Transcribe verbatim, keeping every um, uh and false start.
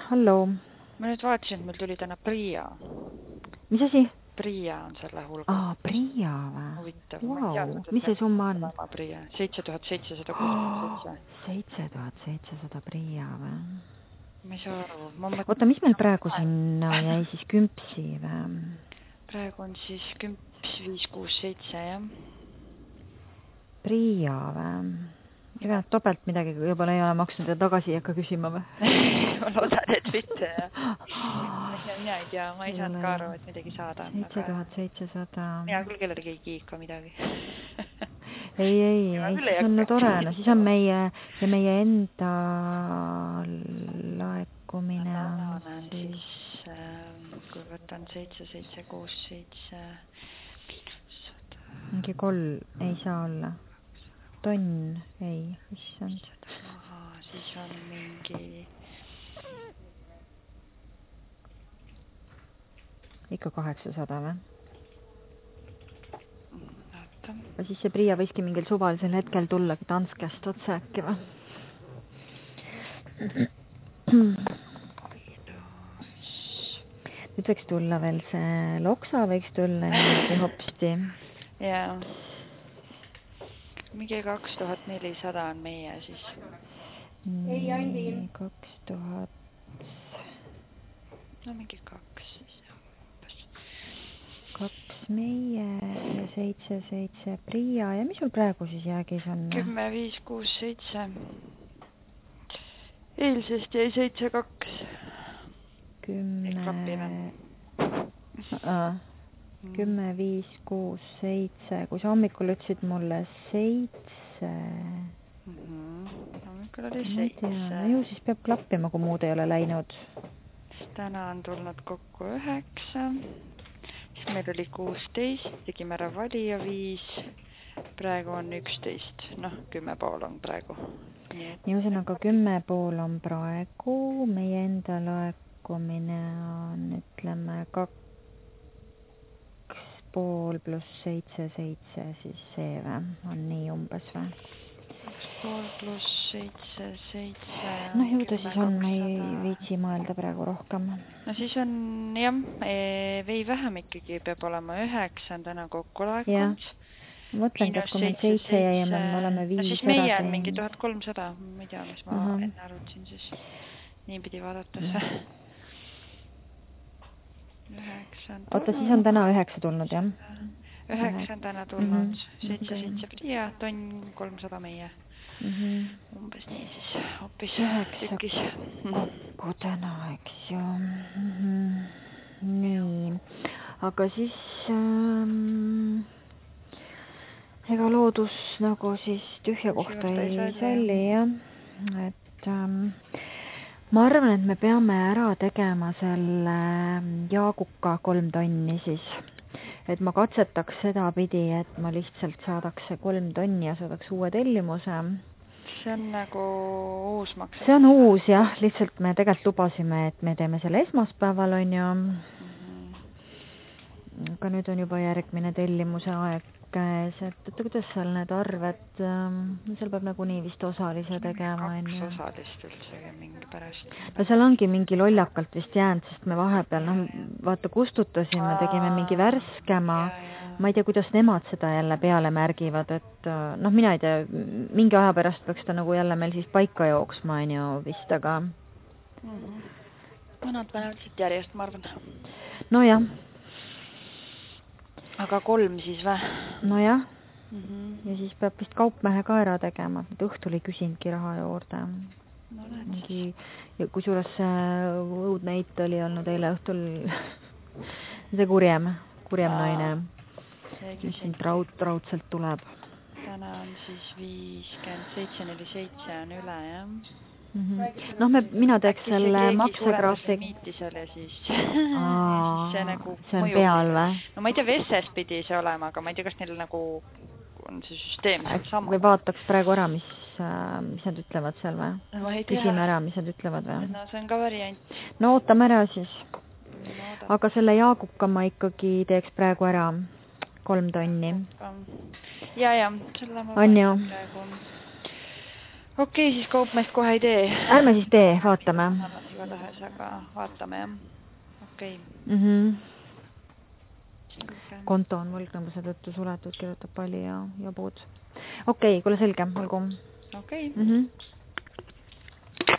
hallo. Ma nüüd vaatasin, et meil tuli täna Priia. Mis asi? Priia on selle hulga. Aa, Priia või? Huvitav. Wow. Mis see summa on? seitse tuhat seitsesada kuuskümmend seitse. seitse tuhat seitsesada Priia või? Ma ei saa aru. Mõt... Oota, mis meil praegu sinna jäi siis kümpsi või? Praegu on siis kümps viis kuus seitse, jah. Priia või? Ega nad topelt midagi juba ei ole maksnud ja tagasi ei hakka küsima või? Ma loodan, et mitte, jah. Mina ei tea, ma ei saanud ka aru, et midagi saada. seitse tuhat seitsesada. Mina küll kellelegi ei kiika midagi. ei, ei, ei, siis on no tore, no siis on meie, ja meie enda laekumine on siis, kui võtan seitse, seitse, kuus, seitse, mingi kolm ei saa olla. Tonn, ei, issand. Aha, siis on mingi... Ikka kaheksasada või? Vaata. Ja siis see Priia võiski mingil suvalisel hetkel tullagi Danskest otse äkki või? Nüüd võiks tulla veel see Loksa, võiks tulla niimoodi hopsti. Jaa. Mingi kaks tuhat nelisada on meie siis. Ei, Andi. kaks tuhat. No mingi kaks siis. Kaks meie ja seitse, seitse Priia. Ja mis sul praegu siis jäägis on? Kümme, viis, kuus, seitse. Eilsest jäi seitse, kaks. Kümme. Aa. Kümme, viis, kuus, seitse. Kui sa hommikul ütlesid mulle seitse. Mm-hmm. Hommikul oli seitse. No ju siis peab klappima, kui muud ei ole läinud. Täna on tulnud kokku üheksa. Siis meil oli kuusteist. Tegime ära valija viis. Praegu on üksteist. Noh, kümme pool on praegu. Nii, Nii ühesõnaga kümme pool on praegu. Meie enda laekumine on, ütleme, kaks. pool pluss seitse, seitse, siis see või? On nii umbes või? Kaks pool pluss seitse, seitse. No ju ta siis on, ma ei viitsi mõelda praegu rohkem. No siis on, jah, vei vähem ikkagi peab olema üheksa, on täna kokku laekunud. Mõtlen, et kui meil seitse jäi ja me oleme viis. No siis meie on mingi tuhat kolmsada, ma ei tea, mis ma uh-huh. enne arvutasin siis nii pidi vaadates. Oota, siis on täna üheksa tulnud, jah? Üheksa on täna tulnud, seitse, seitse Priia, tonn kolmsada meie. Mm-hmm. Umbes nii siis, hoopis tükis. Kokku täna, eks ju. Mm-hmm. Nii, aga siis ähm, ega loodus nagu siis tühja kohta ei salli, jah. Et... Ähm, ma arvan, et me peame ära tegema selle jaaguka kolm tonni siis. Et ma katsetaks seda pidi, et ma lihtsalt saadaks see kolm tonni ja saadaks uue tellimuse. See on nagu uus maks. See on uus, jah. Lihtsalt me tegelikult lubasime, et me teeme selle esmaspäeval, on ju. Mm-hmm. Aga nüüd on juba järgmine tellimuse aeg käes, et, et kuidas seal need arved, ähm, seal peab nagu nii vist osalise tegema. Kaks osalist üldse mingi pärast. No seal ongi mingi lollakalt vist jäänud, sest me vahepeal, noh, vaata kustutasime, tegime mingi värskema. Ma ei tea, kuidas nemad seda jälle peale märgivad, et noh, mina ei tea, mingi aja pärast peaks ta nagu jälle meil siis paika jooksma, on ju vist, aga... Mm-hmm. Mõnad vähemalt siit järjest, ma arvan. No jah. Aga kolm siis või? No jah. Mm-hmm. Ja siis peab vist kaupmehe ka ära tegema, et õhtul ei küsinudki raha juurde. No näed mingi, ja kusjuures õudne eit oli olnud eile õhtul see kurjem, kurjem Aa, naine, mis siin raud, raudselt tuleb. Täna on siis viiskümmend seitse, neli seitse on üle, jah? Mm-hmm. Noh, me, mina teeks Äkki selle maksegraafik. Miitisele siis. Aa, see, nagu see on peal või? No ma ei tea, Vesses pidi see olema, aga ma ei tea, kas neil nagu on see süsteem sama. Või vaataks praegu ära, mis, mis nad ütlevad seal või? No, ma ei tea. Küsime ära, mis nad ütlevad või? No see on ka variant. No ootame ära siis. No, aga selle jaaguka ma ikkagi teeks praegu ära kolm tonni. Ja, ja, selle ma on ju. Okei, okay, siis kaupmeest kohe ei tee. Ärme siis tee, vaatame. igatahes, aga vaatame jah. Okei. Mm -hmm. Selge. Konto on võlgnevuse tõttu suletud, kirjutab Pali ja, ja Puud. Okei, kuule selge, olgu. Okei. Mm -hmm.